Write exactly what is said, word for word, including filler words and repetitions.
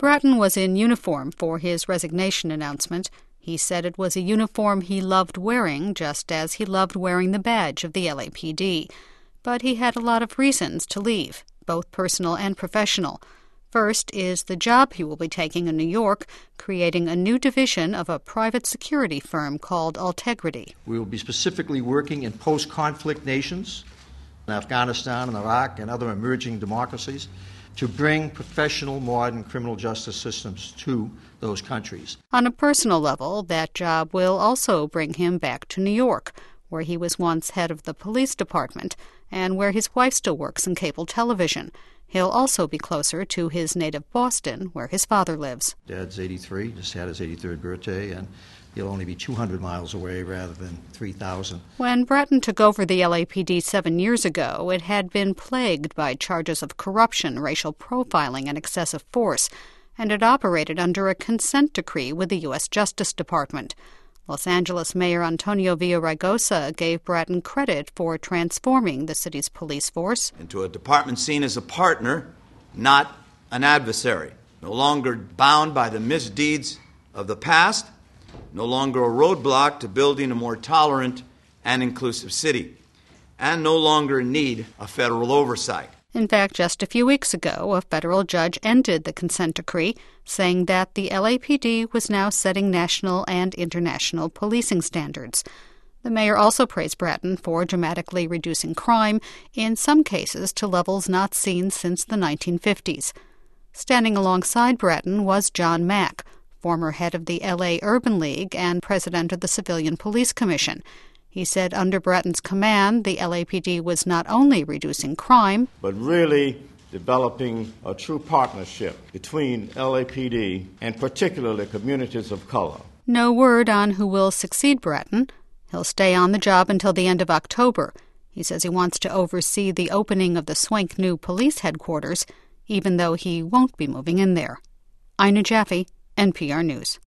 Bratton was in uniform for his resignation announcement. He said it was a uniform he loved wearing, just as he loved wearing the badge of the L A P D. But he had a lot of reasons to leave, both personal and professional. First is the job he will be taking in New York, creating a new division of a private security firm called Altegrity. We will be specifically working in post-conflict nations, in Afghanistan and Iraq and other emerging democracies, to bring professional, modern criminal justice systems to those countries. On a personal level, that job will also bring him back to New York, where he was once head of the police department and where his wife still works in cable television. He'll also be closer to his native Boston, where his father lives. Dad's eighty-three, just had his eighty-third birthday, and he'll only be two hundred miles away rather than three thousand. When Bratton took over the L A P D seven years ago, it had been plagued by charges of corruption, racial profiling, and excessive force, and it operated under a consent decree with the U S Justice Department. Los Angeles Mayor Antonio Villaraigosa gave Bratton credit for transforming the city's police force into a department seen as a partner, not an adversary, no longer bound by the misdeeds of the past, no longer a roadblock to building a more tolerant and inclusive city, and no longer in need of federal oversight. In fact, just a few weeks ago, a federal judge ended the consent decree, saying that the L A P D was now setting national and international policing standards. The mayor also praised Bratton for dramatically reducing crime, in some cases to levels not seen since the nineteen fifties. Standing alongside Bratton was John Mack, former head of the L A Urban League and president of the Civilian Police Commission. He said under Bratton's command, the L A P D was not only reducing crime, but really developing a true partnership between L A P D and particularly communities of color. No word on who will succeed Bratton. He'll stay on the job until the end of October. He says he wants to oversee the opening of the swank new police headquarters, even though he won't be moving in there. Ina Jaffe, N P R News.